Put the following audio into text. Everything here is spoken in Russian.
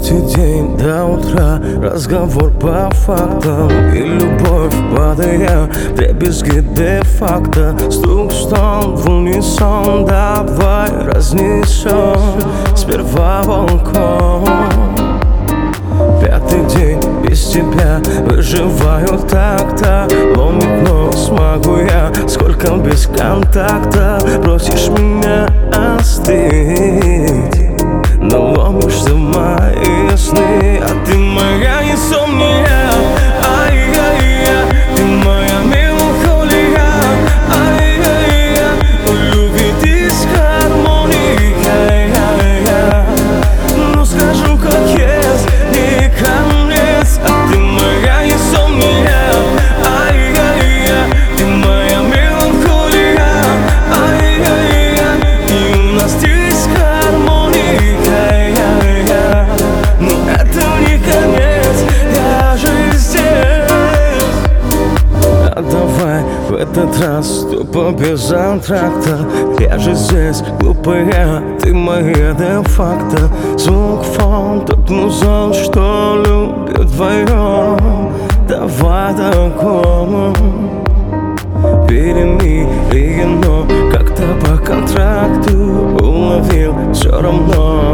Третий день до утра, разговор по фактам, и любовь, падая в дребезги де-факто. Стук в стол в унисон, давай разнесем сперва балкон. Пятый день без тебя, выживаю так-то. Ломит нос, могу я, сколько без контакта. Просишь меня остыть, но ломишься в мои сны. А ты моя инсомния, ай-яй-я. Ты моя меланхолия, ай-яй-я. У любви дисгармония, ай-яй-я. Ну скажу как есть, не конец. А ты моя инсомния, ай-яй-я. Ты моя меланхолия, ай-яй-я. И у нас дисгармония, ай-яй-я. Но это не конец, я же здесь. А давай в этот раз тупо без антракта. Я же здесь, глупая, ты моя де-факто. Звук фон, тот музон, что любит вдвоем. Давай такому перемирие, но как-то по контракту уловил все равно.